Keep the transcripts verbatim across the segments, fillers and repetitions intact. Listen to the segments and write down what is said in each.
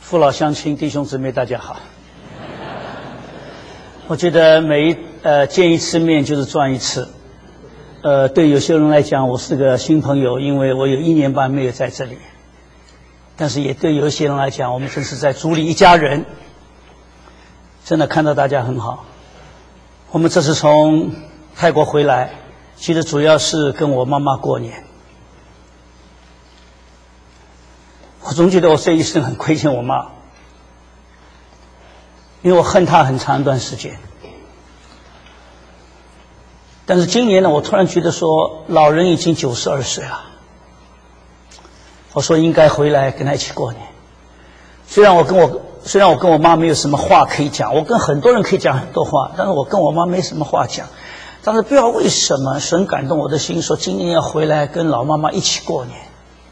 父老乡亲、弟兄姊妹，大家好。我觉得每一呃见一次面就是赚一次。呃，对有些人来讲，我是个新朋友，因为我有一年半没有在这里。但是也对有一些人来讲，我们真是在主里一家人。真的看到大家很好。我们这次从泰国回来，其实主要是跟我妈妈过年。我总觉得我这一生很亏欠我妈，因为我恨她很长一段时间。但是今年呢，我突然觉得说，老人已经九十二岁了，我说应该回来跟她一起过年。虽然我跟我虽然我跟我妈没有什么话可以讲，我跟很多人可以讲很多话，但是我跟我妈没什么话讲。但是不知道为什么，神感动我的心，说今年要回来跟老妈妈一起过年。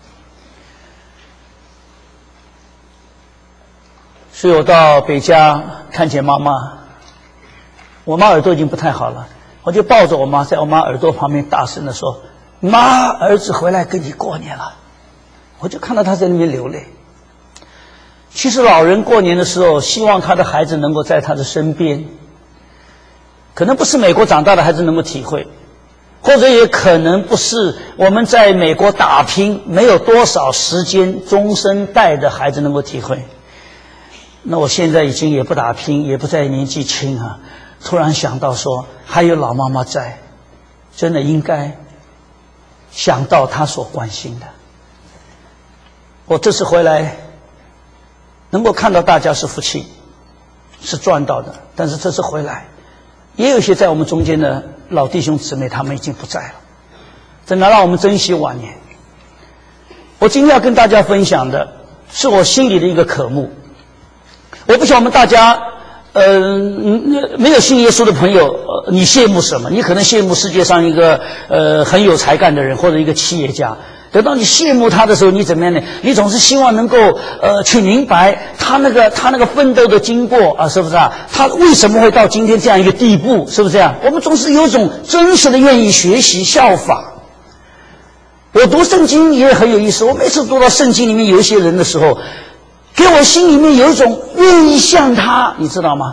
所以我到北家看见妈妈，我妈耳朵已经不太好了，我就抱着我妈，在我妈耳朵旁边大声的说：“妈，儿子回来跟你过年了。”我就看到她在那边流泪。其实老人过年的时候，希望他的孩子能够在他的身边，可能不是美国长大的孩子能够体会，或者也可能不是我们在美国打拼没有多少时间终身带的孩子能够体会。那我现在已经也不打拼，也不再年纪轻啊，突然想到说还有老妈妈在，真的应该想到她所关心的。我这次回来能够看到大家是福气，是赚到的，但是这次回来也有一些在我们中间的老弟兄姊妹，他们已经不在了，真的让我们珍惜晚年。我今天要跟大家分享的是我心里的一个渴慕。我不晓得我们大家呃没有信耶稣的朋友，呃你羡慕什么？你可能羡慕世界上一个呃很有才干的人，或者一个企业家。等到你羡慕他的时候，你怎么样呢？你总是希望能够呃去明白他那个他那个奋斗的经过啊，是不是啊？他为什么会到今天这样一个地步，是不是这样？我们总是有一种真实的愿意学习效法。我读圣经也很有意思，我每次读到圣经里面有一些人的时候，给我心里面有一种愿意像他，你知道吗？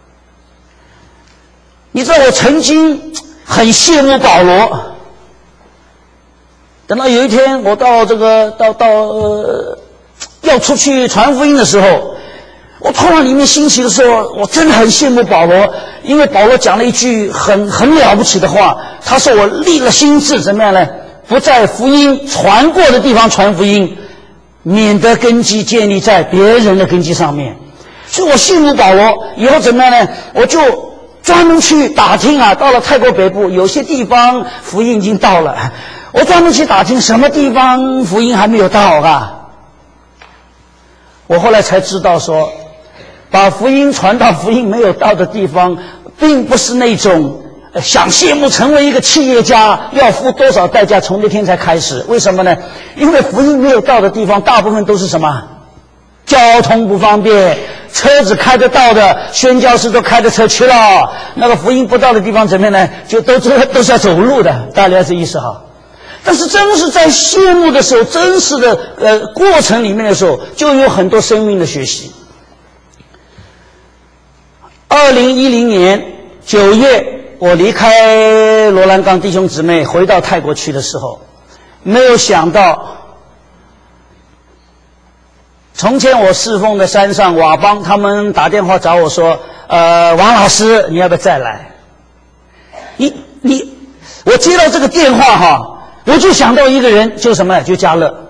你知道我曾经很羡慕保罗。等到有一天我到这个到到呃要出去传福音的时候，我突然里面兴起的时候，我真的很羡慕保罗，因为保罗讲了一句很很了不起的话，他说我立了心志，怎么样呢？不在福音传过的地方传福音，免得根基建立在别人的根基上面。所以我羡慕保罗，以后怎么样呢？我就专门去打听啊，到了泰国北部有些地方福音已经到了，我专门去打听什么地方福音还没有到啊。我后来才知道说，把福音传到福音没有到的地方，并不是那种想羡慕成为一个企业家要付多少代价从那天才开始。为什么呢？因为福音没有到的地方大部分都是什么？交通不方便，车子开得到的宣教士都开着车去了，那个福音不到的地方怎么样呢？就都都都是要走路的，大家这意思哈。但是真是在羡慕的时候，真实的呃过程里面的时候，就有很多生命的学习。二零一零年九月，我离开罗兰冈弟兄姊妹回到泰国去的时候，没有想到，从前我侍奉的山上瓦邦，他们打电话找我说：“呃，王老师，你要不要再来？”你你，我接到这个电话哈。我就想到一个人，就什么，就加勒。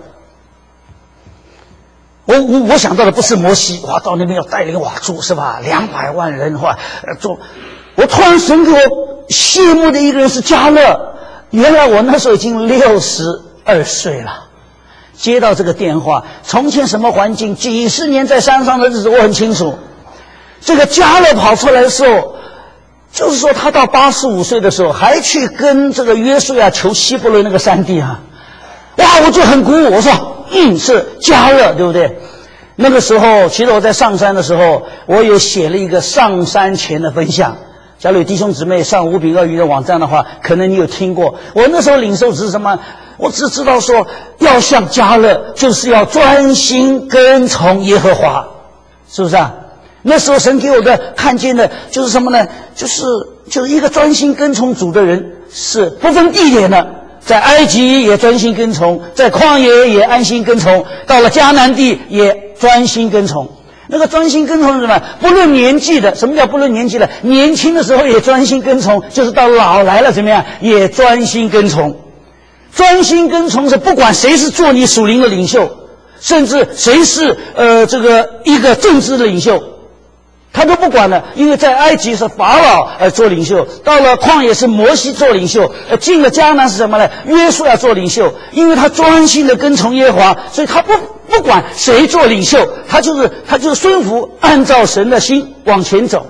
我我我想到的不是摩西，哇，到那边要带领瓦族是吧？两百万人哇，呃，做。我突然神给我羡慕的一个人是加勒。原来我那时候已经六十二岁了，接到这个电话，从前什么环境，几十年在山上的日子我很清楚。这个加勒跑出来的时候。就是说他到八十五岁的时候还去跟这个约书亚求希伯伦那个山地啊，哇，我就很鼓舞，我说嗯是加勒，对不对？那个时候其实我在上山的时候，我有写了一个上山前的分享，假如有弟兄姊妹上五饼二鱼的网站的话，可能你有听过。我那时候领受只是什么？我只知道说要像加勒，就是要专心跟从耶和华。 是不是啊？那时候神给我的看见的就是什么呢？就是就是一个专心跟从主的人是不分地点的，在埃及也专心跟从，在旷野也安心跟从，到了迦南地也专心跟从。那个专心跟从是什么？不论年纪的。什么叫不论年纪的？年轻的时候也专心跟从，就是到老来了怎么样也专心跟从。专心跟从是不管谁是做你属灵的领袖，甚至谁是呃这个一个政治的领袖，他都不管了。因为在埃及是法老呃做领袖，到了旷野是摩西做领袖，呃进了迦南是什么呢？约书亚做领袖。因为他专心的跟从耶和华，所以他不不管谁做领袖，他就是他就是顺服，按照神的心往前走。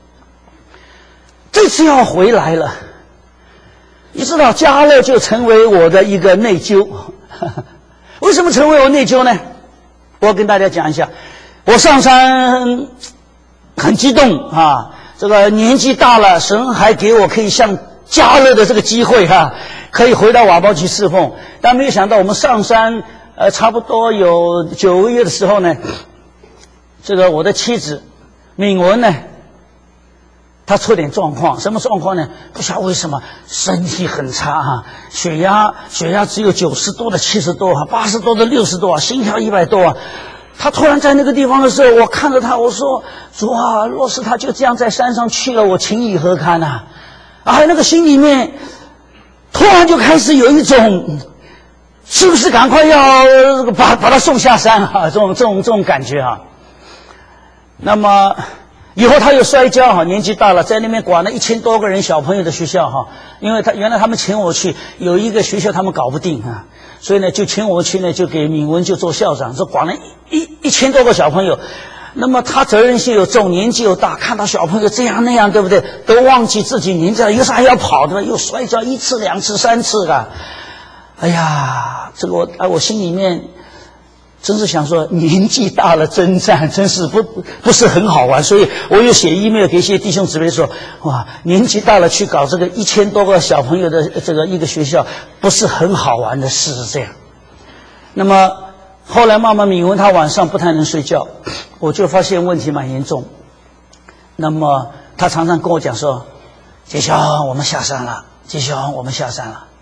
这次要回来了，你知道迦勒就成为我的一个内疚。为什么成为我内疚呢？我要跟大家讲一下。我上山很激动啊，这个年纪大了，神还给我可以像迦勒的这个机会哈、啊，可以回到瓦包去侍奉。但没有想到我们上山呃差不多有九个月的时候呢，这个我的妻子敏文呢，她出点状况。什么状况呢？不晓得为什么身体很差啊，血压血压只有九十多的七十多啊，八十多的六十多啊，心跳一百多啊。他突然在那个地方的时候，我看着他，我说：“主啊，若是他就这样在山上去了，我情以何堪呐！”啊，那个心里面突然就开始有一种，是不是赶快要把把他送下山啊？这种这种这种感觉啊。那么以后他又摔跤哈，年纪大了，在那边管了一千多个人小朋友的学校哈，因为他原来他们请我去，有一个学校他们搞不定啊。所以呢，就请我去呢，就给敏文就做校长，这管了一一千多个小朋友。那么他责任心又重，年纪又大，看到小朋友这样那样，对不对？都忘记自己年纪了，有时还要跑的，又摔跤一次、两次、三次的。哎呀，这个我哎，我心里面真是想说，年纪大了征战，真是不不是很好玩。所以我又写 email 给一些弟兄姊妹说，哇，年纪大了去搞这个一千多个小朋友的这个一个学校，不是很好玩的事，是这样。那么后来妈妈敏文她晚上不太能睡觉，我就发现问题蛮严重。那么她常常跟我讲说，杰兄，我们下山了，杰兄，我们下山了。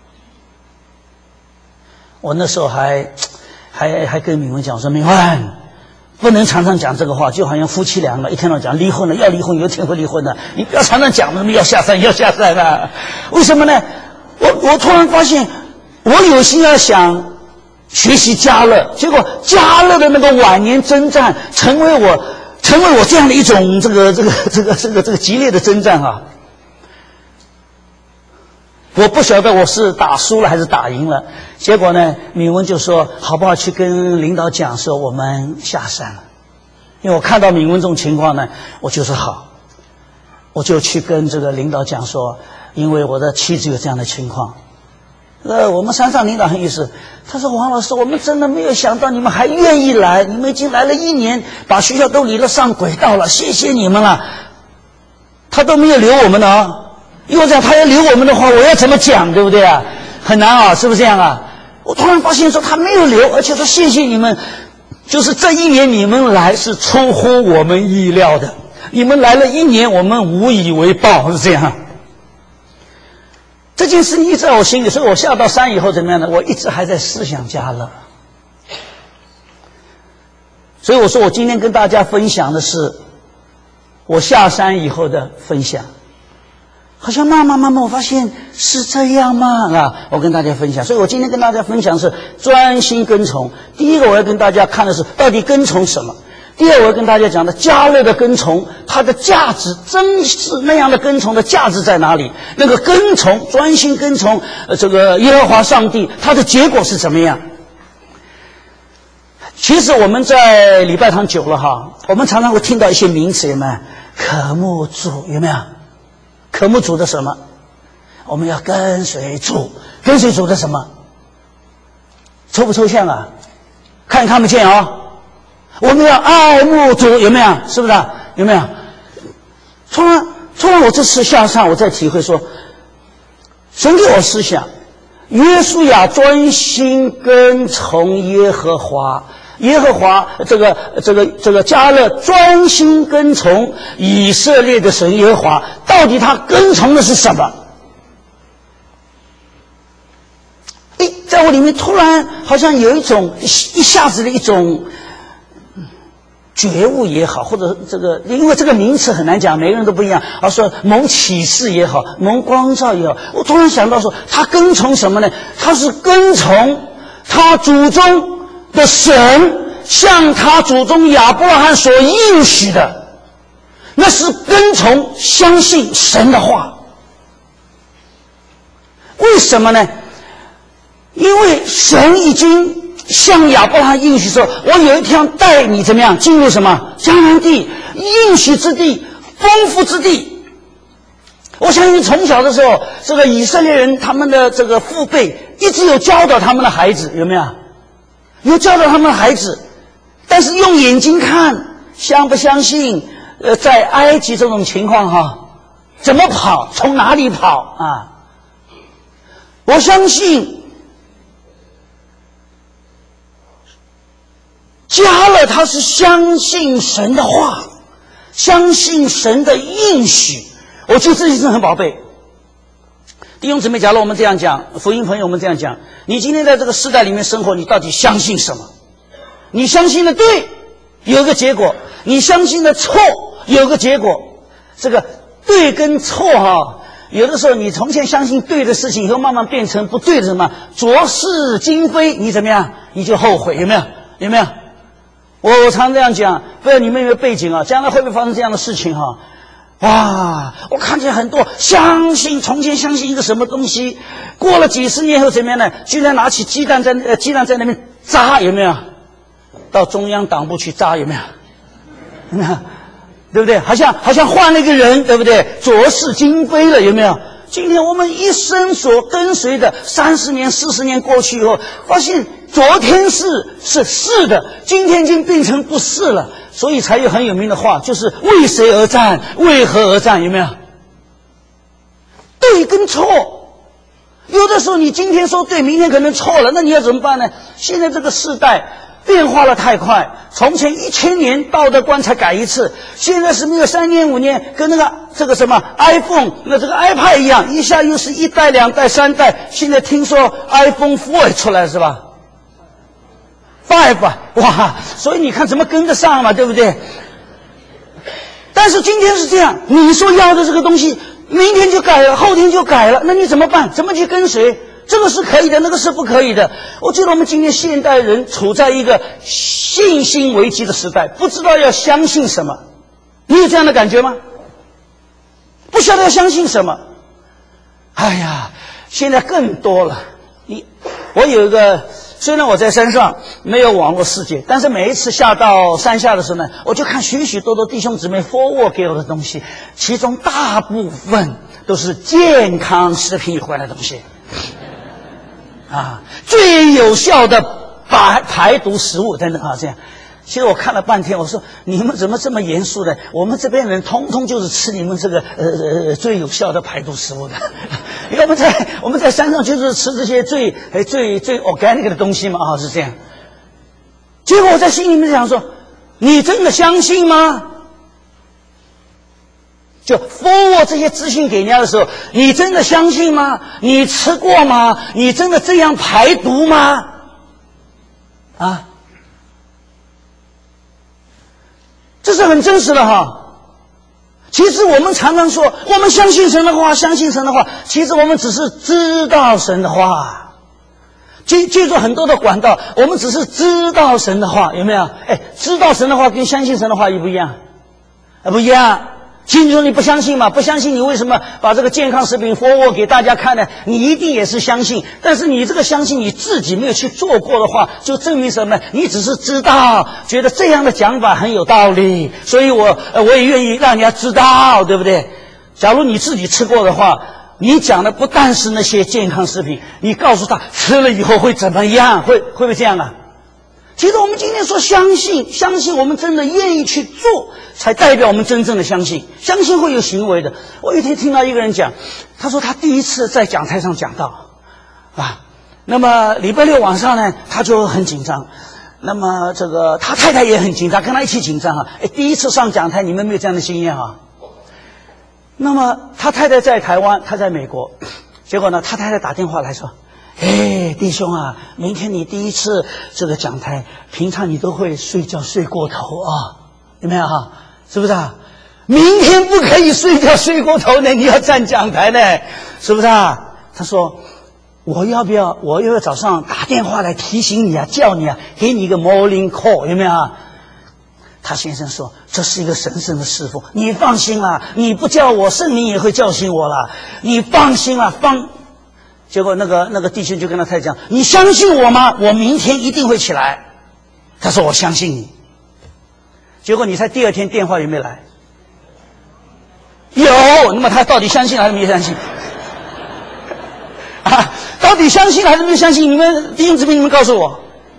我那时候还还还跟敏文讲说，敏文不能常常讲这个话，就好像夫妻俩嘛，一天到晚讲离婚了，要离婚，有一天会离婚的，你不要常常讲什么要下山要下山啊。为什么呢？我我突然发现，我有心要想学习迦勒，结果迦勒的那个晚年征战，成为我成为我这样的一种这个这个这个这个这个激烈的征战啊。我不晓得我是打输了还是打赢了。结果呢，敏文就说好不好去跟领导讲说我们下山了。因为我看到敏文这种情况呢，我就说好，我就去跟这个领导讲说，因为我的妻子有这样的情况。呃，我们山上领导很有意思，他说王老师，我们真的没有想到你们还愿意来，你们已经来了一年，把学校都理了上轨道了，谢谢你们了。他都没有留我们的啊。如果这样他要留我们的话，我要怎么讲，对不对啊？很难啊，是不是这样啊？我突然发现说他没有留，而且说谢谢你们，就是这一年你们来是出乎我们意料的，你们来了一年，我们无以为报，是这样。这件事情一直在我心里，所以我下到山以后怎么样呢？我一直还在思想迦勒。所以我说我今天跟大家分享的是我下山以后的分享。好像妈妈妈妈，我发现是这样吗？啊，我跟大家分享。所以我今天跟大家分享是专心跟从。第一个我要跟大家看的是到底跟从什么。第二我要跟大家讲的迦勒的跟从，它的价值，真是那样的跟从的价值在哪里？那个跟从，专心跟从呃这个耶和华上帝，它的结果是怎么样？其实我们在礼拜堂久了哈，我们常常会听到一些名词，有没有？渴慕主，有没有？渴慕主的什么？我们要跟随主，跟随主的什么？抽不抽象啊？看看不见啊、哦？我们要爱慕主，有没有？是不是、啊？有没有？突然，突然，我这次下山，我在体会说，神给我思想，约书亚专心跟从耶和华， 耶和华这个这个这个迦勒专心跟从以色列的神耶和华，到底他跟从的是什么？诶，在我里面突然好像有一种一下子的一种觉悟也好，或者这个因为这个名词很难讲，每个人都不一样，而说蒙启示也好，蒙光照也好，我突然想到说，他跟从什么呢？他是跟从他祖宗的神向他祖宗亚伯拉罕所应许的，那是跟从相信神的话。为什么呢？因为神已经向亚伯拉罕应许说，我有一天带你怎么样进入什么迦南地，应许之地，丰富之地。我相信从小的时候，这个以色列人他们的这个父辈一直有教导他们的孩子，有没有？有教导他们的孩子，但是用眼睛看，相不相信？呃，在埃及这种情况哈，怎么跑？从哪里跑啊？我相信迦勒他是相信神的话，相信神的应许。我觉得这件事很宝贝。弟兄姊妹，假如我们这样讲，福音朋友们这样讲，你今天在这个时代里面生活，你到底相信什么？你相信的对，有一个结果；你相信的错，有一个结果。这个对跟错哈，有的时候你从前相信对的事情，以后慢慢变成不对的什么浊世今非，你怎么样？你就后悔，有没有？有没有？我我常这样讲，不知道你们有没有背景啊？将来会不会发生这样的事情哈？哇！我看见很多相信从前相信一个什么东西，过了几十年后怎么样呢？居然拿起鸡蛋在呃鸡蛋在那边扎，有没有？到中央党部去扎，有没有？有没有？对不对？好像好像换了一个人，对不对？浊世今非了，有没有？今天我们一生所跟随的三十年、四十年过去以后，发现昨天是是是的，今天已经变成不是了。所以才有很有名的话，就是为谁而战，为何而战，有没有？对跟错，有的时候你今天说对，明天可能错了，那你要怎么办呢？现在这个世代变化了太快，从前一千年道德观才改一次，现在是没有三年五年，跟那个这个什么 iPhone 那这个 iPad 一样，一下又是一代两代三代，现在听说 iPhone 四也出来是吧？Five 哇，所以你看怎么跟得上嘛，对不对？但是今天是这样，你说要的这个东西，明天就改了，后天就改了，那你怎么办？怎么去跟随？这个是可以的，那个是不可以的。我觉得我们今天现代人处在一个信心危机的时代，不知道要相信什么。你有这样的感觉吗？不晓得要相信什么。哎呀，现在更多了。你，我有一个。虽然我在山上没有网络世界，但是每一次下到山下的时候呢，我就看许许多多弟兄姊妹 forward 给我的东西，其中大部分都是健康食品有关的东西，啊，最有效的排排毒食物等等啊，这样。其实我看了半天，我说你们怎么这么严肃的？我们这边人通通就是吃你们这个呃呃最有效的排毒食物的。因为我们在我们在山上就是吃这些最呃最最 organic 的东西嘛，啊，是这样。结果我在心里面想说，你真的相信吗？就 forward 这些资讯给人家的时候，你真的相信吗？你吃过吗？你真的这样排毒吗？啊？这是很真实的哈。其实我们常常说，我们相信神的话，相信神的话。其实我们只是知道神的话，记记住很多的管道，我们只是知道神的话，有没有？哎，知道神的话跟相信神的话一不一样？啊，不一样。其实说你不相信嘛，不相信你为什么把这个健康食品 forward 给大家看呢？你一定也是相信，但是你这个相信你自己没有去做过的话，就证明什么？你只是知道，觉得这样的讲法很有道理，所以我呃我也愿意让人家知道，对不对？假如你自己吃过的话，你讲的不但是那些健康食品，你告诉他吃了以后会怎么样，会会不会这样啊？其实我们今天说相信，相信我们真的愿意去做，才代表我们真正的相信。相信会有行为的。我有一天听到一个人讲，他说他第一次在讲台上讲到，啊，那么礼拜六晚上呢，他就很紧张， 那么这个他太太也很紧张，跟他一起紧张啊。哎，第一次上讲台，你们没有这样的经验啊？那么他太太在台湾，他在美国，结果呢，他太太打电话来说：“哎，弟兄啊，明天你第一次这个讲台，平常你都会睡觉睡过头啊，有没有哈？是不是啊？明天不可以睡觉睡过头呢，你要站讲台呢，是不是啊？”他说：“我要不要？我要不要早上打电话来提醒你啊，叫你啊，给你一个 morning call， 有没有啊？”他先生说：“这是一个神圣的侍奉，你放心啦，你不叫我，圣灵也会叫醒我啦，你放心啦，放。”结果那个那个弟兄就跟他太太讲：“你相信我吗？我明天一定会起来。”他说：“我相信你。”结果你猜第二天电话有没有来？有。那么他到底相信还是没相信？啊，到底相信还是没相信？你们弟兄姊妹，你们告诉我。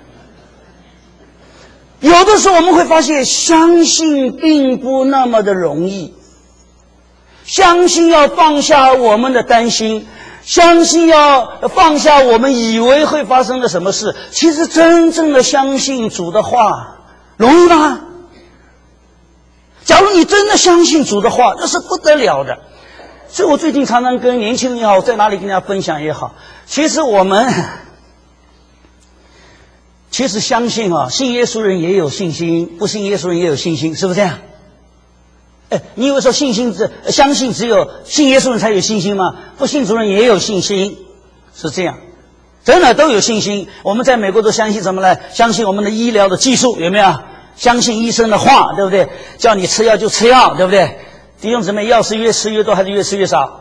有的时候我们会发现，相信并不那么的容易。相信要放下我们的担心，相信要放下我们以为会发生的什么事。其实真正的相信主的话，容易吗？假如你真的相信主的话，那是不得了的。所以我最近常常跟年轻人也好，在哪里跟大家分享也好，其实我们其实相信啊，信耶稣人也有信心，不信耶稣人也有信心，是不是这样？哎，你以为说信心只相信只有信耶稣人才有信心吗？不信主人也有信心，是这样，真的都有信心。我们在美国都相信什么呢？相信我们的医疗的技术，有没有？相信医生的话，对不对？叫你吃药就吃药，对不对？弟兄姊妹，药是越吃越多还是越吃越少？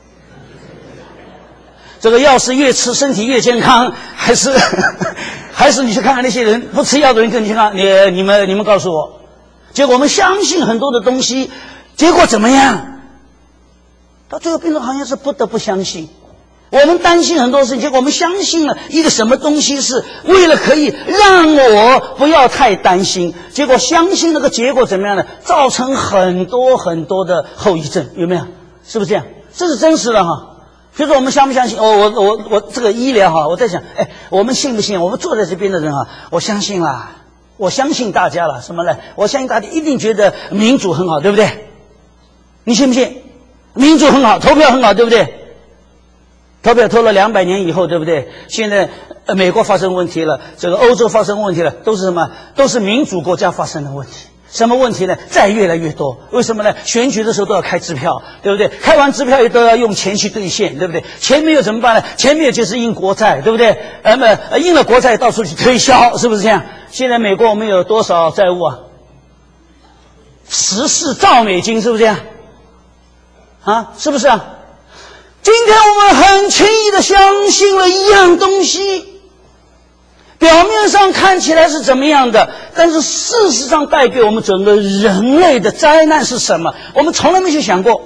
这个药是越吃身体越健康，还是还是你去看看那些人不吃药的人更健康？你你们你们告诉我。结果我们相信很多的东西，结果怎么样？到最后变成好像是不得不相信。我们担心很多事情，结果我们相信了一个什么东西是为了可以让我不要太担心，结果相信那个结果怎么样呢？造成很多很多的后遗症，有没有？是不是这样？这是真实的哈。比如说我们相不相信？哦，我我我这个医疗哈，我在想，哎，我们信不信？我们坐在这边的人哈，我相信啦，我相信大家了，什么呢？我相信大家一定觉得民主很好，对不对？你信不信？民主很好，投票很好，对不对？投票投了两百年以后，对不对？现在呃美国发生问题了，这个欧洲发生问题了，都是什么？都是民主国家发生的问题。什么问题呢？债越来越多。为什么呢？选举的时候都要开支票，对不对？开完支票也都要用钱去兑现，对不对？钱没有怎么办呢？钱没有就是印国债，对不对？那么印了国债到处去推销，是不是这样？现在美国我们有多少债务啊？十四兆美金，是不是这样？啊，是不是啊？今天我们很轻易的相信了一样东西，表面上看起来是怎么样的，但是事实上带给我们整个人类的灾难是什么？我们从来没去想过。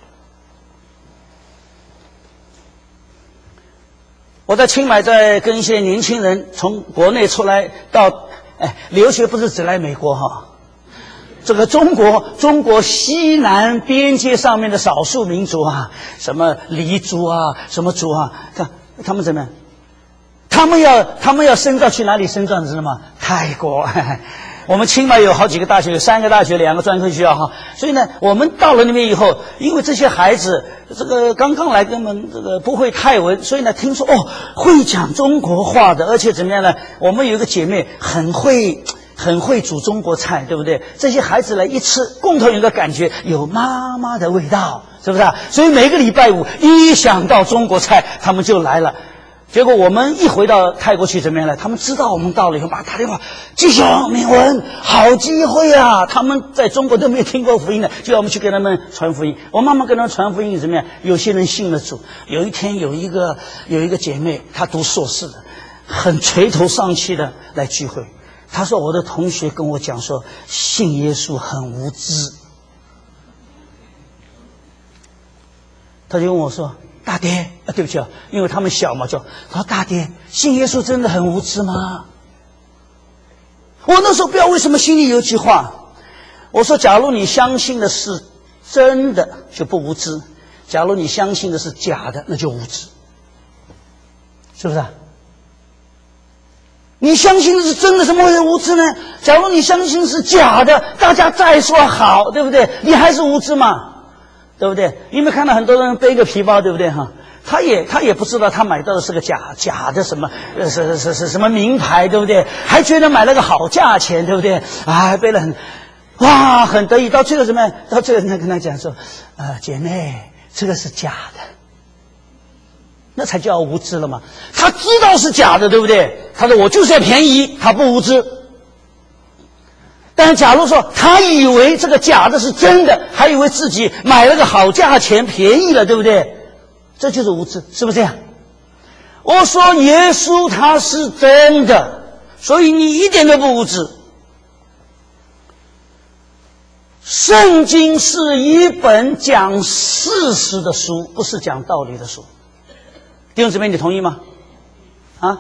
我在清迈在跟一些年轻人从国内出来到，哎，留学不是只来美国哈。这个中国中国西南边界上面的少数民族啊，什么黎族啊，什么族啊，看他们怎么样？他们要他们要深造去哪里深造？你知道吗？泰国。我们清迈有好几个大学，有三个大学，两个专科学校哈。所以呢，我们到了那边以后，因为这些孩子这个刚刚来，根本这个不会泰文，所以呢，听说哦会讲中国话的，而且怎么样呢？我们有一个姐妹很会。很会煮中国菜，对不对？这些孩子来一吃，共同有一个感觉，有妈妈的味道，是不是啊？所以每个礼拜五一想到中国菜，他们就来了。结果我们一回到泰国去怎么样呢？他们知道我们到了以后，马上打电话，继续敏文，好机会啊！他们在中国都没有听过福音的，就要我们去给他们传福音。我慢慢跟他们传福音怎么样？有些人信了主。有一天有一个有一个姐妹，她读硕士的，很垂头丧气的来聚会。他说我的同学跟我讲说信耶稣很无知，他就问我说大爹啊，对不起啊，因为他们小嘛，就他说大爹信耶稣真的很无知吗？我那时候不知道为什么心里有一句话，我说假如你相信的是真的就不无知，假如你相信的是假的那就无知，是不是啊？ 你相信的是真的，怎么会无知呢？假如你相信是假的，大家再说好，对不对？你还是无知嘛，对不对？你有没有看到很多人背个皮包，对不对哈？他也他也不知道他买到的是个假假的什么呃是是是什么名牌，对不对？还觉得买了个好价钱，对不对？啊，背了很哇很得意，到最后什么？到最后人家跟他讲说，呃，姐妹，这个是假的。那才叫无知了嘛！他知道是假的，对不对？他说我就是要便宜，他不无知。但是假如说他以为这个假的是真的，还以为自己买了个好价钱，便宜了，对不对？这就是无知，是不是这样？我说耶稣他是真的，所以你一点都不无知。圣经是一本讲事实的书，不是讲道理的书。弟兄姊妹，你同意吗？啊，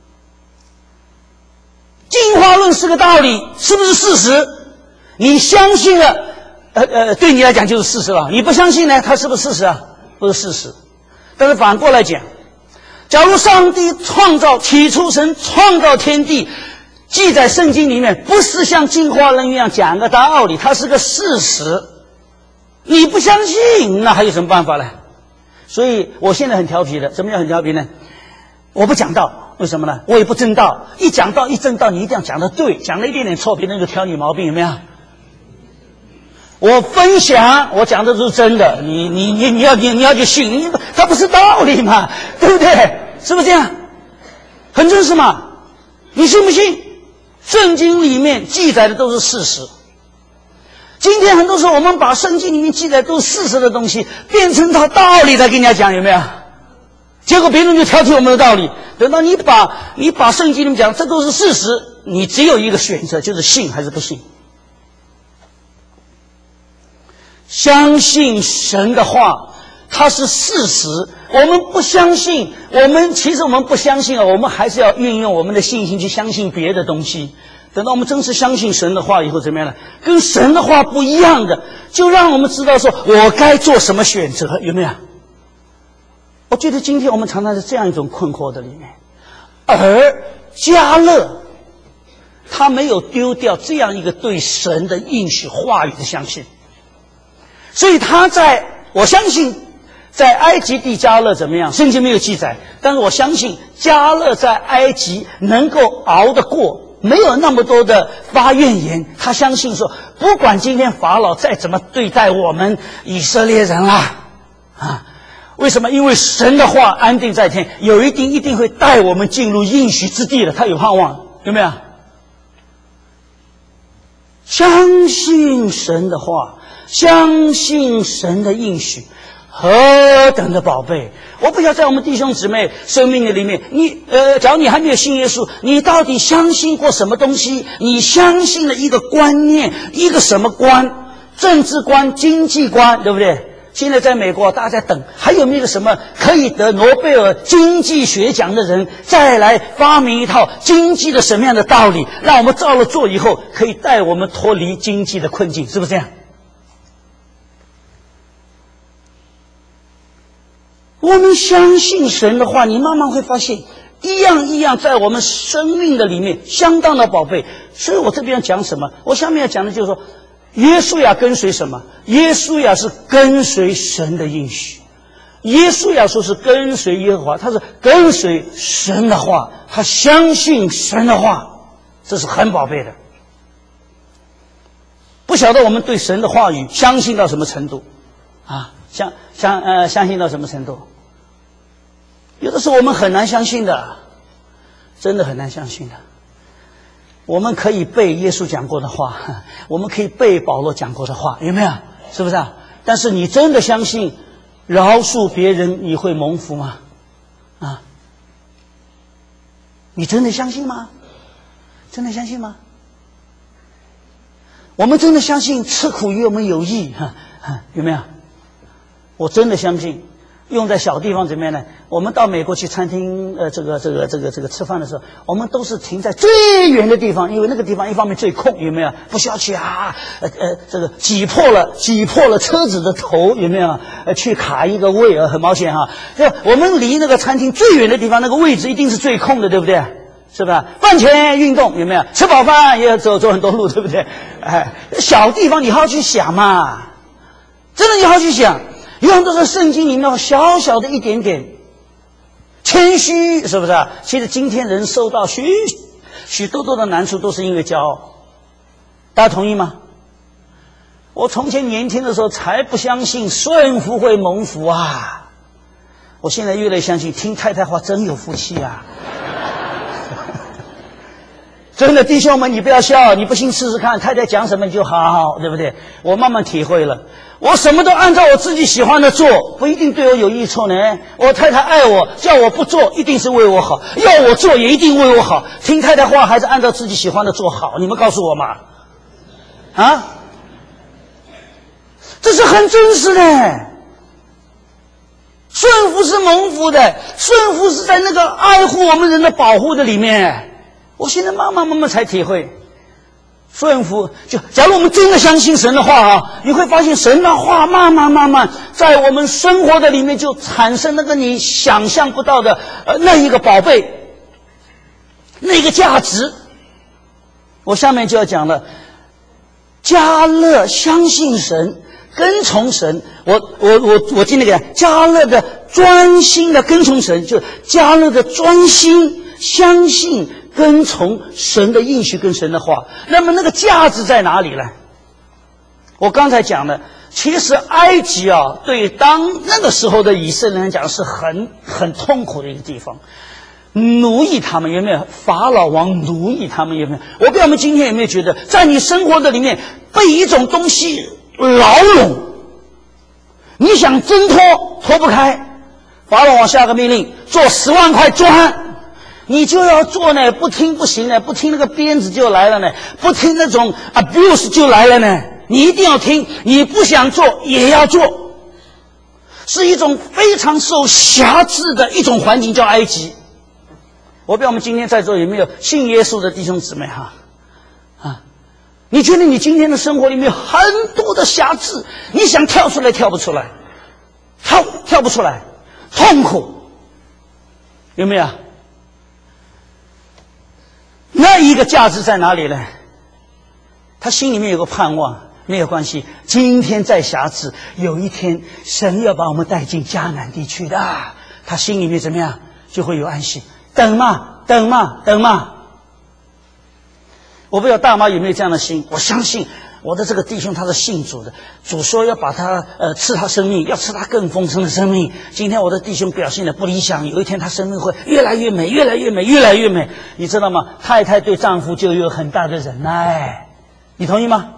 进化论是个道理，是不是事实？你相信了，呃呃，对你来讲就是事实了。你不相信呢，它是不是事实啊？不是事实。但是反过来讲，假如上帝创造起初神创造天地，记在圣经里面，不是像进化论一样讲个道理，它是个事实。你不相信，那还有什么办法呢？所以我现在很调皮的，什么叫很调皮呢？我不讲道，为什么呢？我也不争道，一讲道一争道，你一定要讲得对，讲了一点点错，别人就挑你毛病，有没有？我分享，我讲的是真的，你你你你要你你要去信，你它不是道理嘛，对不对？是不是这样？很真实嘛？你信不信？圣经里面记载的都是事实。今天很多时候我们把圣经里面记载都是事实的东西变成套道理来跟人家讲，有没有？结果别人就挑剔我们的道理。等到你把你把圣经里面讲这都是事实，你只有一个选择，就是信还是不信。相信神的话，它是事实。我们不相信，我们其实我们不相信啊，我们还是要运用我们的信心去相信别的东西。等到我们真是相信神的话以后，怎么样呢？跟神的话不一样的，就让我们知道说我该做什么选择，有没有？我觉得今天我们常常是这样一种困惑的里面，而迦勒他没有丢掉这样一个对神的应许话语的相信，所以他在我相信在埃及地迦勒怎么样，圣经没有记载，但是我相信迦勒在埃及能够熬得过，没有那么多的发怨言。他相信说，不管今天法老再怎么对待我们以色列人啦，啊，为什么？因为神的话安定在天，有一定一定会带我们进入应许之地的，他有盼望，有没有？相信神的话，相信神的应许，何等的宝贝！我不晓得在我们弟兄姊妹生命的里面，你呃，假如你还没有信耶稣，你到底相信过什么东西？你相信了一个观念，一个什么观？政治观、经济观，对不对？现在在美国，大家在等，还有没有什么可以得诺贝尔经济学奖的人，再来发明一套经济的什么样的道理，让我们照了做以后，可以带我们脱离经济的困境，是不是这样？我们相信神的话，你慢慢会发现，一样一样在我们生命的里面相当的宝贝。所以我这边讲什么？我下面要讲的就是说，耶稣亚跟随什么？耶稣亚是跟随神的应许。耶稣亚说是跟随耶和华，他是跟随神的话，他相信神的话，这是很宝贝的。不晓得我们对神的话语相信到什么程度啊？相相呃相信到什么程度？有的时候我们很难相信的，真的很难相信的。我们可以背耶稣讲过的话，我们可以背保罗讲过的话，有没有？是不是啊？但是你真的相信饶恕别人你会蒙福吗？啊？你真的相信吗？真的相信吗？我们真的相信吃苦与我们有益，哈哈，有没有？我真的相信。用在小地方怎么样呢？我们到美国去餐厅，呃，这个这个这个这个吃饭的时候，我们都是停在最远的地方，因为那个地方一方面最空，有没有？不需要去啊，呃呃，这个挤破了挤破了车子的头，有没有？呃，去卡一个位，很冒险哈。就我们离那个餐厅最远的地方，那个位置一定是最空的，对不对？ 是吧？饭前运动有没有？吃饱饭也要走走很多路，对不对？哎，小地方你好好去想嘛，真的你好好去想，有很多是圣经里面小小的一点点谦虚，是不是啊？其实今天人受到许许多多的难处，都是因为骄傲。大家同意吗？我从前年轻的时候才不相信顺服会蒙福啊，我现在越来越相信听太太话真有福气啊。真的，弟兄们，你不要笑，你不信试试看，太太讲什么你就好，对不对？我慢慢体会了，我什么都按照我自己喜欢的做，不一定对我有益处呢。我太太爱我，叫我不做，一定是为我好；要我做，也一定为我好。听太太话还是按照自己喜欢的做好？你们告诉我嘛？啊？这是很真实的。顺服是蒙福的，顺服是在那个爱护我们人的保护的里面。我现在慢慢慢慢才体会，顺服就假如我们真的相信神的话啊，你会发现神的话慢慢慢慢在我们生活的里面就产生那个你想象不到的呃那一个宝贝，那个价值。我下面就要讲了，迦勒相信神，跟从神。我我我我今天给迦勒的专心的跟从神，就迦勒的专心相信跟从神的应许跟神的话。那么那个价值在哪里呢？我刚才讲的，其实埃及啊，对当那个时候的以色列人讲是很很痛苦的一个地方，奴役他们，有没有？法老王奴役他们，有没有？我不知道我们今天有没有觉得，在你生活的里面被一种东西牢笼，你想挣脱脱不开，法老王下个命令，做十万块砖。你就要做呢，不听不行呢，不听那个鞭子就来了呢，不听那种 abuse 就来了呢。你一定要听，你不想做也要做，是一种非常受辖制的一种环境，叫埃及。我不知道我们今天在座有没有信耶稣的弟兄姊妹哈？啊，你觉得你今天的生活里面有很多的辖制，你想跳出来跳不出来，跳跳不出来，痛苦，有没有？那一个价值在哪里呢？他心里面有个盼望，没有关系，今天在辖制，有一天神要把我们带进迦南地区的，他心里面怎么样就会有安息。等嘛等嘛等嘛。我不知道大妈有没有这样的心，我相信我的这个弟兄他是信主的，主说要把他呃赐他生命，要赐他更丰盛的生命。今天我的弟兄表现的不理想，有一天他生命会越来越美，越来越美，越来越美。你知道吗？太太对丈夫就有很大的忍耐，你同意吗？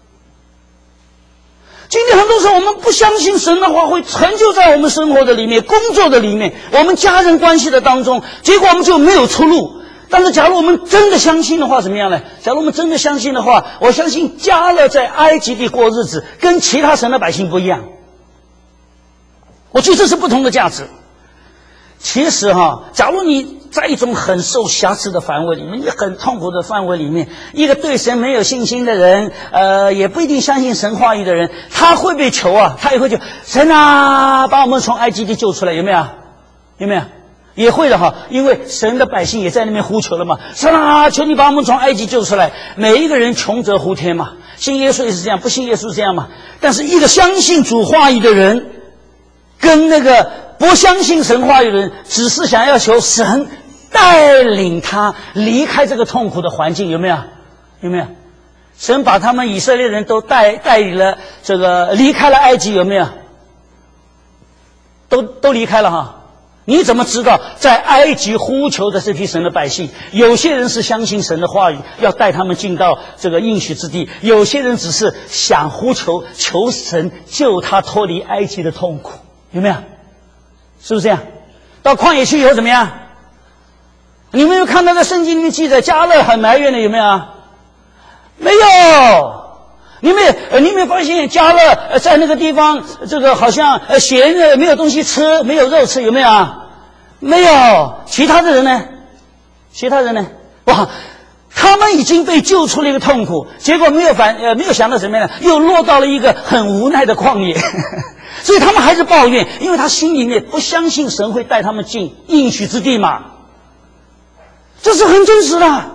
今天很多时候我们不相信神的话会成就在我们生活的里面，工作的里面，我们家人关系的当中，结果我们就没有出路。但是假如我们真的相信的话怎么样呢？假如我们真的相信的话，我相信迦勒在埃及地过日子跟其他神的百姓不一样，我觉得这是不同的价值。其实哈，假如你在一种很受瑕疵的范围里面，你很痛苦的范围里面，一个对神没有信心的人，呃，也不一定相信神话语的人，他会被求啊，他也会求神啊，把我们从埃及地救出来，有没有？有没有？也会的哈，因为神的百姓也在那边呼求了嘛，神啊，求你把我们从埃及救出来。每一个人穷则呼天嘛，信耶稣也是这样，不信耶稣是这样嘛。但是一个相信主话语的人，跟那个不相信神话语的人，只是想要求神带领他离开这个痛苦的环境，有没有？有没有？神把他们以色列人都带带领了，这个离开了埃及，有没有？都都离开了哈。你怎么知道在埃及呼求的这批神的百姓，有些人是相信神的话语，要带他们进到这个应许之地，有些人只是想呼求求神救他脱离埃及的痛苦，有没有？是不是这样？到旷野去以后怎么样？你们有看到在圣经里面记载迦勒很埋怨的，有没有？没有。你们你们发现迦勒在那个地方，这个好像呃闲着没有东西吃，没有肉吃，有没有啊？没有。其他的人呢？其他人呢？哇，他们已经被救出了一个痛苦，结果没有反呃没有想到什么呢？又落到了一个很无奈的旷野，所以他们还是抱怨，因为他心里面不相信神会带他们进应许之地嘛。 这是很真实的。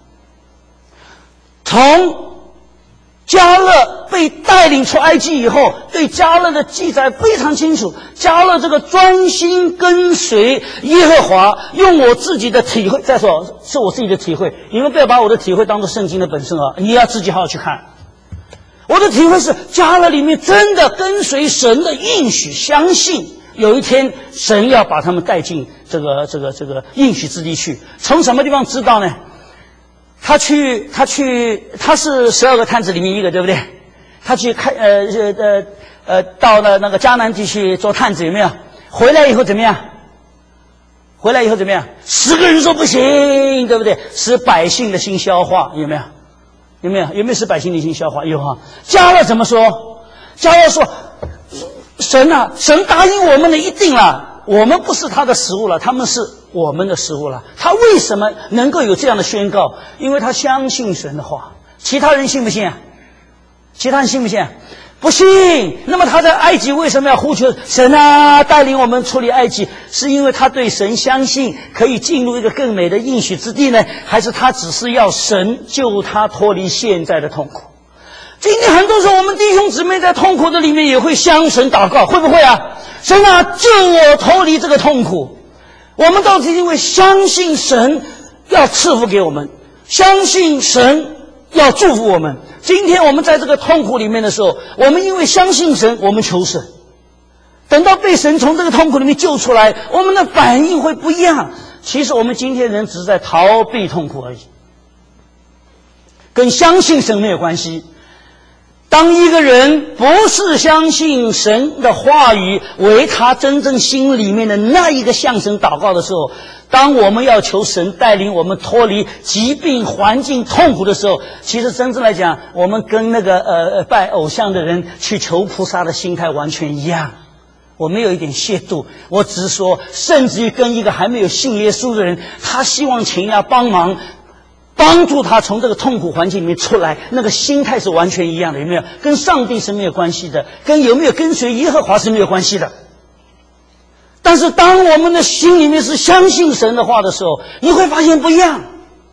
从迦勒被带领出埃及以后，对迦勒的记载非常清楚。迦勒这个专心跟随耶和华，用我自己的体会，再说是我自己的体会，你们不要把我的体会当作圣经的本身啊，你要自己好好去看。我的体会是，迦勒里面真的跟随神的应许，相信有一天神要把他们带进这个这个这个应许之地去。从什么地方知道呢？他去，他去，他是十二个探子里面一个，对不对？他去看，呃呃呃，到了那个迦南地去做探子，有没有？回来以后怎么样？回来以后怎么样？十个人说不行，对不对？使百姓的心消化，有没有？有没有？有没有使百姓的心消化？有哈。迦勒怎么说？迦勒说：“神啊，神答应我们的一定了。”我们不是他的食物了，他们是我们的食物了。他为什么能够有这样的宣告？因为他相信神的话。其他人信不信啊？其他人信不信啊？不信。那么他在埃及为什么要呼求神啊，带领我们出离埃及？是因为他对神相信可以进入一个更美的应许之地呢，还是他只是要神救他脱离现在的痛苦？今天很多时候我们弟兄姊妹在痛苦的里面也会向神祷告，会不会啊？神啊，救我脱离这个痛苦。我们都是因为相信神要赐福给我们，相信神要祝福我们。今天我们在这个痛苦里面的时候，我们因为相信神，我们求神。等到被神从这个痛苦里面救出来，我们的反应会不一样。其实我们今天人只是在逃避痛苦而已，跟相信神没有关系。当一个人不是相信神的话语为他真正心里面的那一个向神祷告的时候，当我们要求神带领我们脱离疾病环境痛苦的时候，其实真正来讲，我们跟那个呃拜偶像的人去求菩萨的心态完全一样。我没有一点亵渎，我只是说，甚至于跟一个还没有信耶稣的人，他希望请人家帮忙帮助他从这个痛苦环境里面出来，那个心态是完全一样的，有没有？跟上帝是没有关系的，跟有没有跟随耶和华是没有关系的。但是当我们的心里面是相信神的话的时候，你会发现不一样。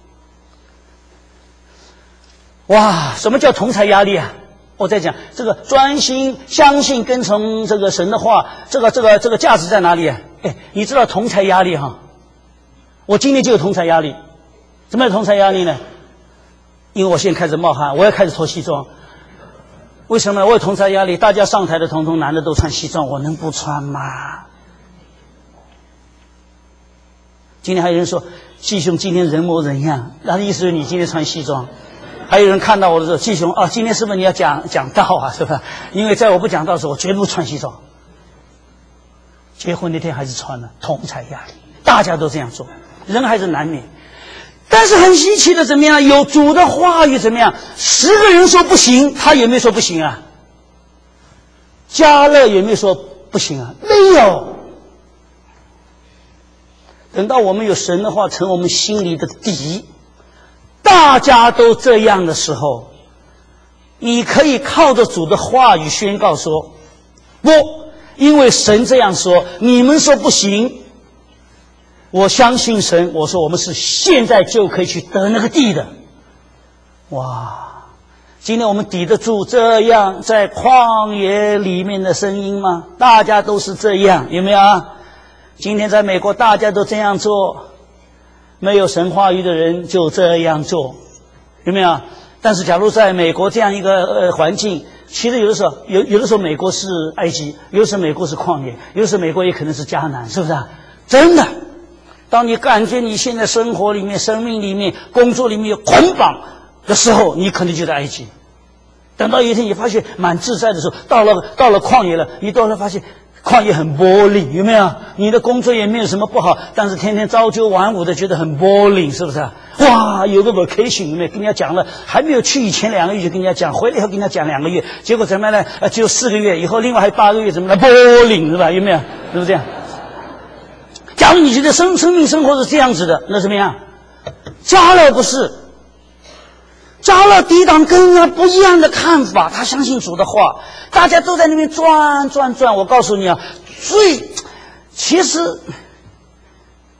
哇，什么叫同侪压力啊？我在讲这个专心相信跟从这个神的话，这个这个这个价值在哪里啊？哎，你知道同侪压力哈？我今天就有同侪压力。怎么有同侪压力呢？因为我现在开始冒汗，我要开始脱西装。为什么我有同侪压力？大家上台的统统男的都穿西装，我能不穿吗？今天还有人说季兄今天人模人样，那意思是你今天穿西装。还有人看到我的时候，季兄啊，今天是不是你要讲讲道啊？是吧？因为在我不讲道的时候，我绝不穿西装。结婚那天还是穿了，同侪压力，大家都这样做，人还是难免。但是很稀奇的怎么样？有主的话语怎么样？十个人说不行，他有没有说不行啊？迦勒有没有说不行啊？没有。等到我们有神的话成我们心里的底，大家都这样的时候，你可以靠着主的话语宣告说：不，因为神这样说，你们说不行。我相信神，我说我们是现在就可以去得那个地的。哇，今天我们抵得住这样在旷野里面的声音吗？大家都是这样，有没有啊？今天在美国大家都这样做，没有神话语的人就这样做，有没有？但是假如在美国这样一个呃环境，其实有的时候有有的时候美国是埃及，有的时候美国是旷野，有的时候美国也可能是迦南，是不是啊？真的，当你感觉你现在生活里面、生命里面、工作里面有捆绑的时候，你可能就在埃及。等到有一天你发现蛮自在的时候，到了到了旷野了，你到时候发现旷野很 boring， 有没有？你的工作也没有什么不好，但是天天朝九晚五的，觉得很 boring， 是不是？哇，有个 vacation 里面跟人家讲了，还没有去以前两个月就跟人家讲，回来以后跟人家讲两个月，结果怎么样呢？呃，只有四个月，以后另外还有八个月，怎么了 boring 是吧？有没有？是不是这样？假如你觉得生生命生活是这样子的，那怎么样？迦勒不是。迦勒抵挡跟人家不一样的看法，他相信主的话，大家都在那边转转转。我告诉你啊，最其实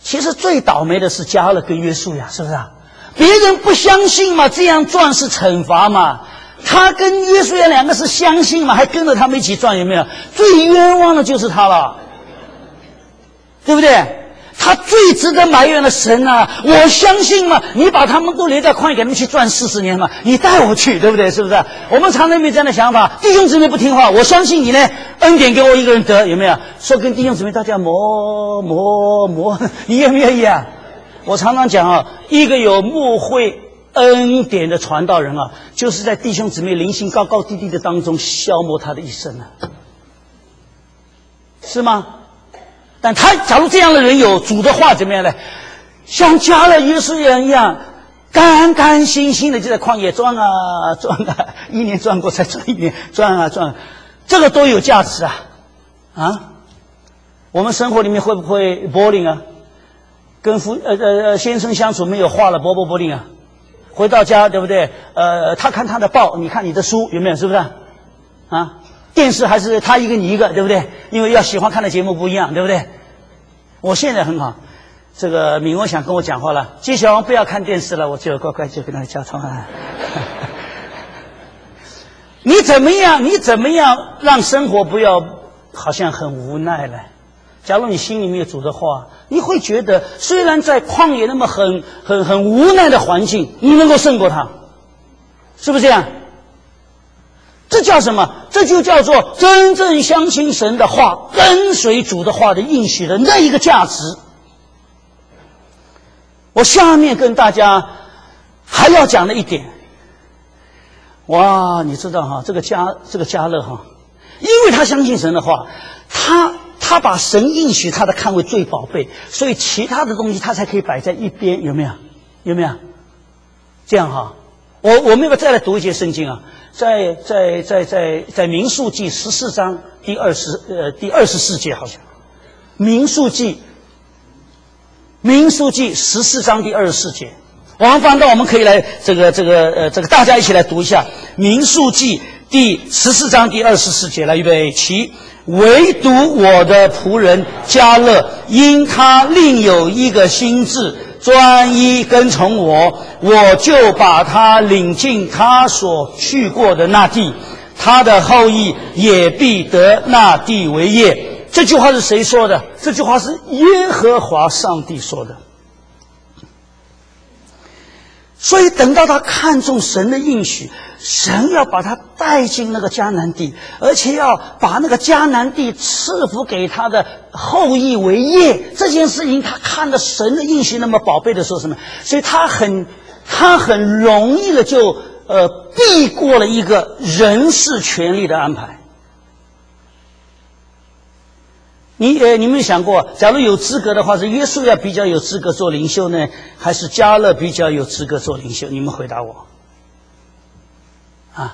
其实最倒霉的是迦勒跟约书亚，是不是啊？别人不相信嘛，这样赚是惩罚嘛。他跟约书亚两个是相信嘛，还跟着他们一起赚，有没有？最冤枉的就是他了，对不对？他最值得埋怨的神啊！我相信嘛，你把他们都留在旷野，给他们去赚四十年嘛，你带我去，对不对？是不是？我们常常没有这样的想法，弟兄姊妹不听话，我相信你呢，恩典给我一个人得，有没有？说跟弟兄姊妹大家磨磨磨，你愿不愿意啊？我常常讲啊，一个有牧会恩典的传道人啊，就是在弟兄姊妹灵性高高低低的当中消磨他的一生啊，是吗？但他假如这样的人有主的话怎么样呢？像迦勒约书亚一样，甘甘心心的就在旷野转啊转啊，一年转过才转一年，转啊转，这个都有价值啊啊！我们生活里面会不会 boring 啊？跟夫呃呃先生相处没有话了，波波 boring 啊？回到家对不对？呃，他看他的报，你看你的书，有没有？是不是啊？电视还是他一个你一个，对不对？因为要喜欢看的节目不一样，对不对？我现在很好，这个敏欧想跟我讲话了，季小王不要看电视了，我就乖乖就跟他交通了。你怎么样？你怎么样让生活不要好像很无奈了？假如你心里面有主的话，你会觉得虽然在旷野那么很很很无奈的环境，你能够胜过他，是不是这样？这叫什么？这就叫做真正相信神的话，跟随主的话的应许的那一个价值。我下面跟大家还要讲的一点，哇，你知道哈，这个迦这个迦勒哈，因为他相信神的话，他他把神应许他的看为最宝贝，所以其他的东西他才可以摆在一边，有没有？有没有？这样哈，我我们要不要再来读一节圣经啊？在在在在在民数记十四章第二十呃第二十四节好像，民数记民数记十四章第二十四节，我们翻到我们可以来这个这个呃这个大家一起来读一下民数记第十四章第二十四节，来预备起。唯独我的仆人迦勒，因他另有一个心志，专一跟从我，我就把他领进他所去过的那地，他的后裔也必得那地为业。这句话是谁说的？这句话是耶和华上帝说的。所以等到他看中神的应许，神要把他带进那个迦南地，而且要把那个迦南地赐福给他的后裔为业，这件事情他看到神的应许那么宝贝的时候，什么？所以他很他很容易的就呃避过了一个人事权力的安排。你呃，你们想过，假如有资格的话，是约书亚比较有资格做领袖呢，还是迦勒比较有资格做领袖？你们回答我。啊，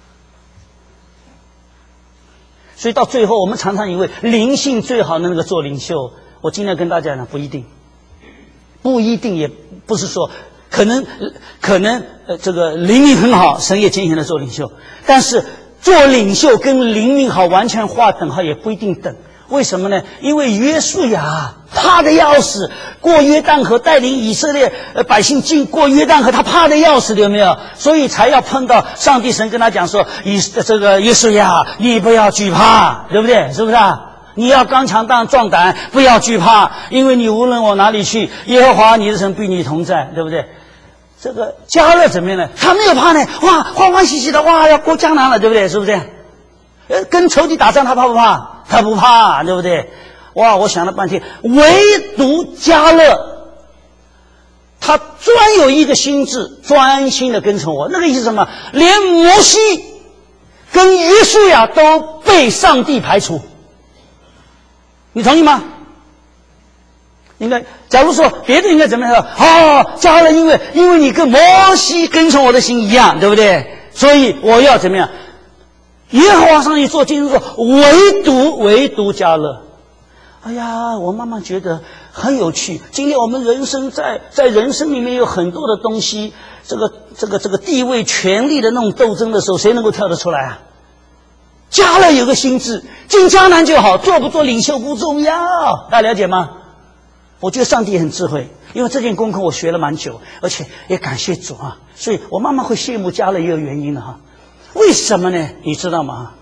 所以到最后，我们常常以为灵性最好的那个做领袖，我今天跟大家讲，不一定，不一定，也不是说可能可能呃这个灵命很好，神也拣选了做领袖，但是做领袖跟灵命好完全划等号也不一定等。为什么呢？因为约书亚怕得要死，过约旦河带领以色列呃百姓进过约旦河，他怕得要死，有没有？所以才要碰到上帝神跟他讲说：“以这个约书亚，你不要惧怕，对不对？是不是啊？你要刚强大壮胆，不要惧怕，因为你无论往哪里去，耶和华你的神必你同在，对不对？”这个迦勒怎么样呢？他没有怕呢，哇，欢欢喜喜的，哇，要过江南了，对不对？是不是？呃，跟仇敌打仗，他怕不怕？他不怕，对不对？哇！我想了半天，唯独迦勒，他专有一个心志，专心的跟从我。那个意思是什么？连摩西跟约书亚都被上帝排除。你同意吗？应该，假如说别的应该怎么样？哦，迦勒，因为因为你跟摩西跟从我的心一样，对不对？所以我要怎么样？耶和华上帝做经说，唯独唯独迦勒。哎呀，我慢慢觉得很有趣。今天我们人生在在人生里面有很多的东西，这个这个这个地位、权力的那种斗争的时候，谁能够跳得出来啊？迦勒有个心志，进迦南就好，做不做领袖不重要，大家了解吗？ 我觉得上帝也很智慧，因为这件功课我学了蛮久，而且也感谢主啊，所以我慢慢会羡慕迦勒也有原因的哈。为什么呢？你知道吗？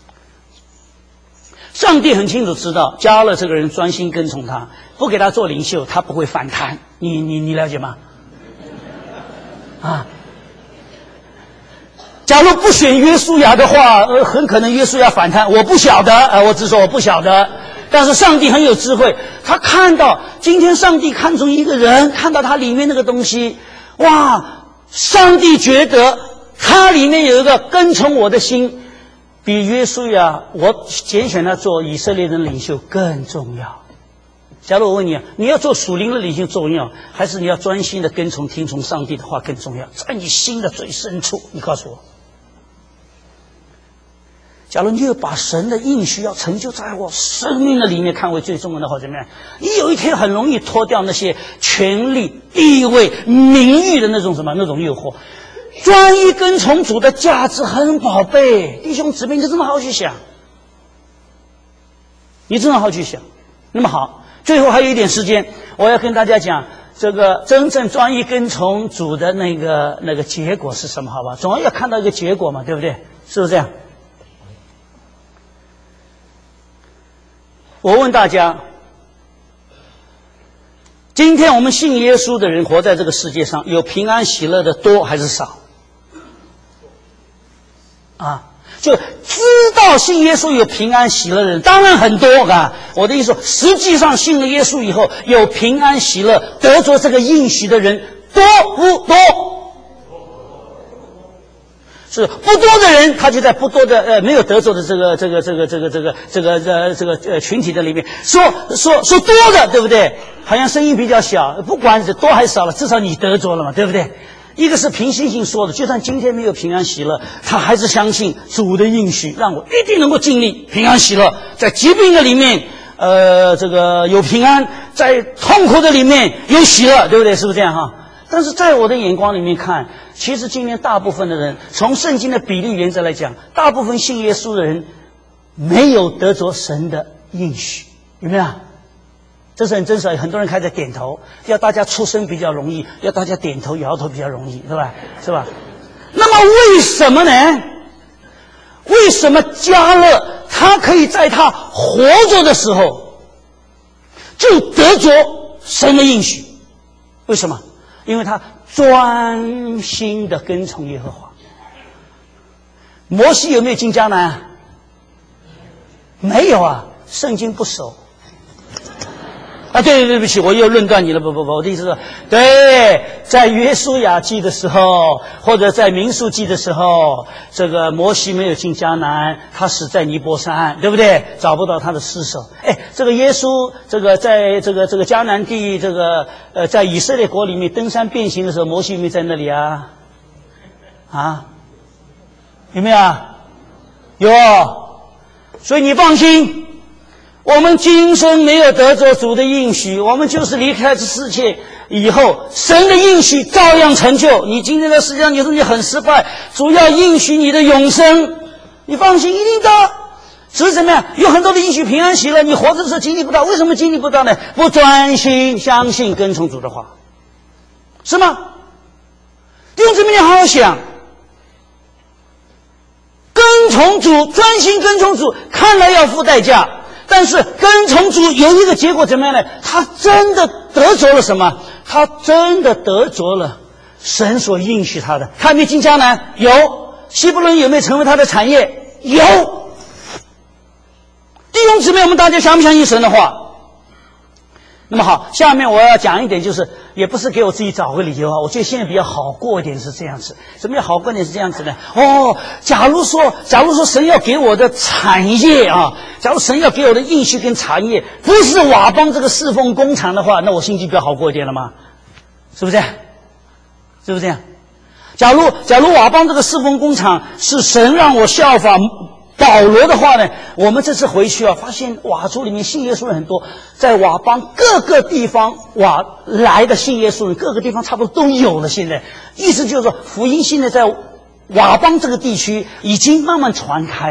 上帝很清楚知道迦勒这个人专心跟从他，不给他做领袖，他不会反弹。你你你了解吗？啊，假如不选约书亚的话，呃，很可能约书亚反弹。我不晓得，呃，我只说我不晓得。但是上帝很有智慧，他看到今天上帝看中一个人，看到他里面那个东西，哇！上帝觉得他里面有一个跟从我的心，比约书亚我拣选他做以色列人领袖更重要。假如我问你啊，你要做属灵的领袖重要，还是你要专心的跟从听从上帝的话更重要？在你心的最深处，你告诉我。假如你有把神的应许要成就在我生命的里面看为最重要的话，怎么样？你有一天很容易脱掉那些权力、地位、名誉的那种什么那种诱惑，专一跟从主的价值很宝贝。弟兄姊妹，你真的好好去想，你真的好好去想。那么好，最后还有一点时间，我要跟大家讲这个真正专一跟从主的那个那个结果是什么？好吧，总要看到一个结果嘛，对不对？是不是这样？我问大家，今天我们信耶稣的人活在这个世界上，有平安喜乐的多还是少？啊，就知道信耶稣有平安喜乐的人当然很多啊。我的意思说，实际上信了耶稣以后有平安喜乐得着这个应许的人多不多？是不多的人，他就在不多的呃没有得着的这个这个这个这个这个这个呃这个呃群体的里面说说说多的，对不对？好像声音比较小，不管是多还是少了，至少你得着了嘛，对不对？一个是凭信心说的，就算今天没有平安喜乐，他还是相信主的应许，让我一定能够经历平安喜乐，在疾病的里面呃这个有平安，在痛苦的里面有喜乐，对不对？是不是这样哈？但是在我的眼光里面看，其实今天大部分的人，从圣经的比例原则来讲，大部分信耶稣的人没有得着神的应许，有没有？这是很真实，很多人开始点头，要大家出声比较容易，要大家点头摇头比较容易，是吧？是吧？那么为什么呢？为什么迦勒他可以在他活着的时候就得着神的应许？为什么？因为他专心的跟从耶和华。摩西有没有进迦南？没有啊，圣经不熟。啊，对对对不起，我又论断你了，不不不，我的意思是，对，在约书亚记的时候，或者在民数记的时候，这个摩西没有进迦南，他死在尼泊山，对不对？找不到他的尸首。哎，这个耶稣，这个在这个这个迦南地，这个呃，在以色列国里面登山变形的时候，摩西有没有在那里啊？啊，有没有啊？有，所以你放心。我们今生没有得着主的应许，我们就是离开这世界以后，神的应许照样成就。你今天在世界上你说你很失败，主要应许你的永生，你放心，一定的。只是怎么样？有很多的应许平安喜乐，你活着的时候经历不到，为什么经历不到呢？不专心相信跟从主的话，是吗？弟兄姊妹，你好好想。跟从主，专心跟从主，看来要付代价。但是跟从主有一个结果怎么样呢？他真的得着了什么？他真的得着了神所应许他的。他有没有进迦南？有。希伯伦有没有成为他的产业？有。弟兄姊妹，我们大家相不相信神的话？那么好，下面我要讲一点，就是也不是给我自己找个理由啊，我觉得现在比较好过一点是这样子。什么叫好过一点是这样子呢？哦，假如说，假如说神要给我的产业啊，假如神要给我的应许跟产业不是瓦邦这个侍奉工厂的话，那我心情比较好过一点了吗？是不是？是不是这样？假如假如瓦邦这个侍奉工厂是神让我效法保罗的话呢，我们这次回去啊，发现瓦族里面信耶稣人很多，在瓦邦各个地方瓦来的信耶稣人，各个地方差不多都有了。现在意思就是说，福音现在在瓦邦这个地区已经慢慢传开了。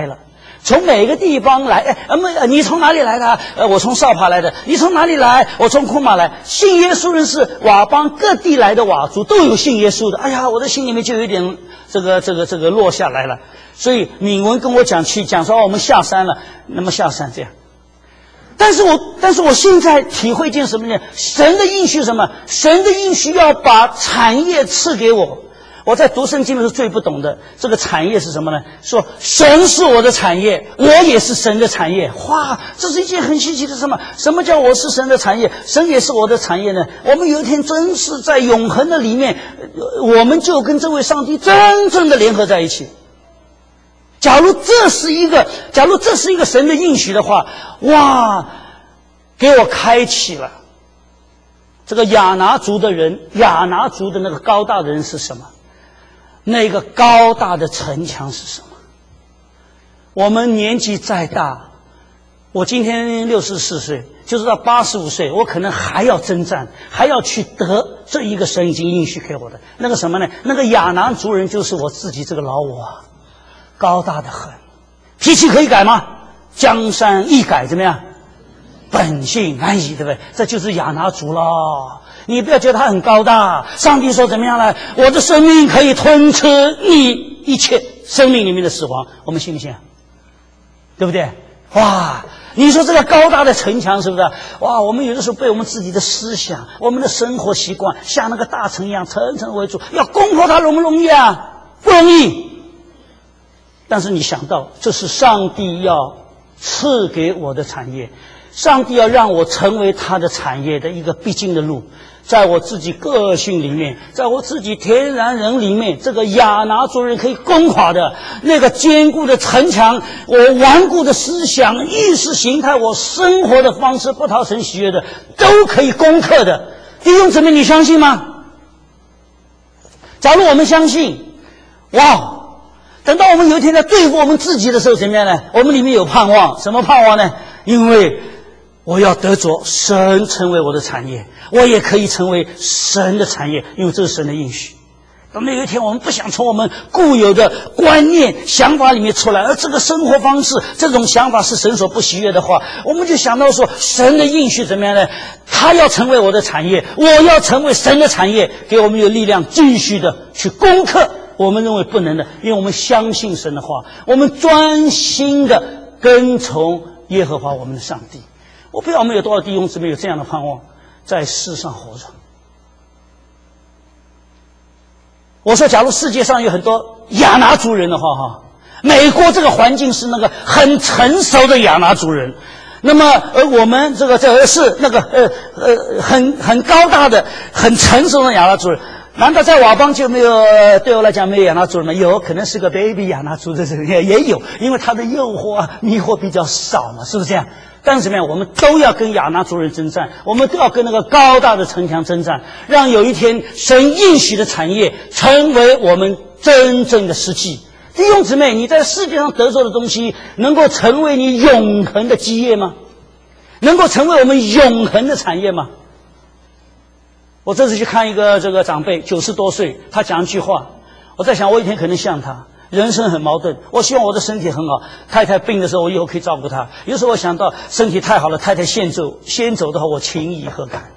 从每个地方来，哎，呃，你从哪里来的？呃，我从少帕来的。你从哪里来？我从库马来。信耶稣人是佤邦各地来的佤族，都有信耶稣的。哎呀，我的心里面就有点这个这个这个落下来了。所以敏文跟我讲去讲说，哦，我们下山了，那么下山这样。但是我但是我现在体会见什么呢？神的应许什么？神的应许要把产业赐给我。我在读圣经的时候最不懂的这个产业是什么呢？说神是我的产业，我也是神的产业。哇，这是一件很稀奇的什么？什么叫我是神的产业，神也是我的产业呢？我们有一天真是在永恒的里面，我们就跟这位上帝真正的联合在一起。假如这是一个，假如这是一个神的应许的话，哇，给我开启了。这个亚拿族的人，亚拿族的那个高大的人是什么？那个高大的城墙是什么？我们年纪再大，我今天六十四岁，就是到八十五岁，我可能还要征战，还要去得这一个神已经应许给我的那个什么呢？那个亚拿族人就是我自己这个老我，高大的很，脾气可以改吗？江山易改，怎么样？本性难移，对不对？这就是亚拿族了。你不要觉得他很高大，上帝说怎么样呢？我的生命可以吞吃你一切生命里面的死亡，我们信不信？对不对？哇，你说这个高大的城墙是不是？哇，我们有的时候被我们自己的思想，我们的生活习惯像那个大城一样层层围住，要攻破它容不容易啊？不容易。但是你想到这是上帝要赐给我的产业，上帝要让我成为他的产业的一个必经的路，在我自己个性里面，在我自己天然人里面，这个亚拿族人可以攻垮的那个坚固的城墙，我顽固的思想意识形态，我生活的方式不讨神喜悦的，都可以攻克的。弟兄姊妹，你相信吗？假如我们相信，哇，等到我们有一天在对付我们自己的时候怎么样呢？我们里面有盼望。什么盼望呢？因为我要得着神成为我的产业，我也可以成为神的产业，因为这是神的应许。等到有一天我们不想从我们固有的观念想法里面出来，而这个生活方式这种想法是神所不喜悦的话，我们就想到说神的应许怎么样呢？他要成为我的产业，我要成为神的产业，给我们有力量继续的去攻克我们认为不能的，因为我们相信神的话，我们专心的跟从耶和华我们的上帝。我不知道我们有多少弟兄姊妹有这样的盼望，在世上活着。我说假如世界上有很多亚拿族人的话哈，美国这个环境是那个很成熟的亚拿族人，那么而我们这个这个是那个呃呃很很高大的很成熟的亚拿族人。难道在佤邦就没有？对我来讲没有亚拿族人吗？有，可能是个 baby 亚拿族的人也也有，因为他的诱惑啊迷惑比较少嘛，是不是这样？但是怎么样，我们都要跟亚拿族人征战，我们都要跟那个高大的城墙征战，让有一天神应许的产业成为我们真正的实际。弟兄姊妹，你在世界上得着的东西能够成为你永恒的基业吗？能够成为我们永恒的产业吗？我这次去看一个这个长辈，九十多岁，他讲一句话，我在想我一天可能像他，人生很矛盾。我希望我的身体很好，太太病的时候我以后可以照顾她。有时候我想到身体太好了，太太先走先走的话，我情以何感？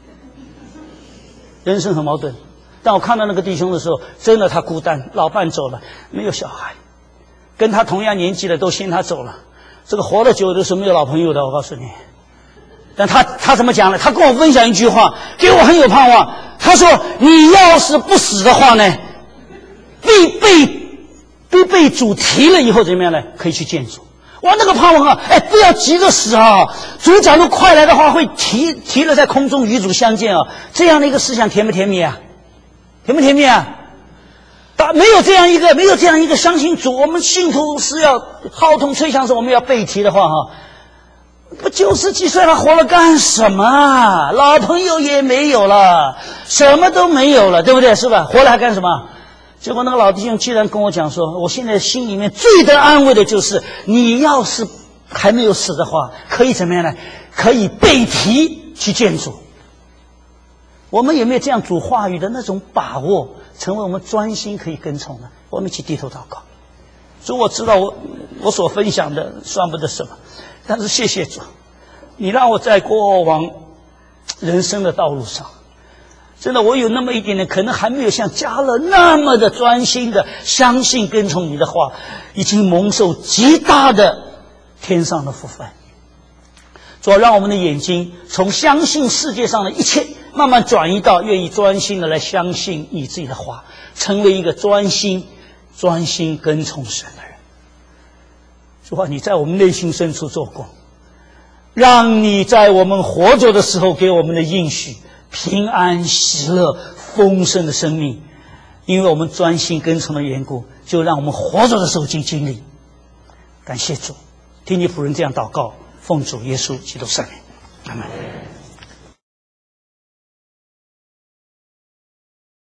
人生很矛盾。但我看到那个弟兄的时候，真的他孤单，老伴走了，没有小孩，跟他同样年纪的都先他走了。这个活得久的时候没有老朋友的，我告诉你。但他他怎么讲呢？他跟我分享一句话，给我很有盼望。他说：“你要是不死的话呢，被被被被主提了以后怎么样呢？可以去见主。”哇，那个盼望啊！哎，不要急着死啊！主假如快来的话，会提提了在空中与主相见啊！这样的一个思想甜不甜蜜啊？甜不甜蜜啊？打没有这样一个没有这样一个相信主，我们信徒是要号筒吹响时我们要被提的话哈。不九十几岁了，活了干什么啊？老朋友也没有了，什么都没有了，对不对？是吧？活了还干什么？结果那个老弟兄居然跟我讲说，我现在心里面最得安慰的就是，你要是还没有死的话，可以怎么样呢？可以被提去见主。我们有没有这样主话语的那种把握，成为我们专心可以跟从的？我们一起低头祷告。 主，我知道我我所分享的算不得什么，但是谢谢主，你让我在过往人生的道路上，真的我有那么一点点可能还没有像加勒那么的专心的相信跟从你的话，已经蒙受极大的天上的福分。主，让我们的眼睛从相信世界上的一切慢慢转移到愿意专心的来相信你自己的话，成为一个专心专心跟从神的人。主啊，你在我们内心深处做工，让你在我们活着的时候给我们的应许平安喜乐丰盛的生命，因为我们专心跟从的缘故，就让我们活着的时候去经历。感谢主，听你仆人这样祷告，奉主耶稣基督圣名，阿们。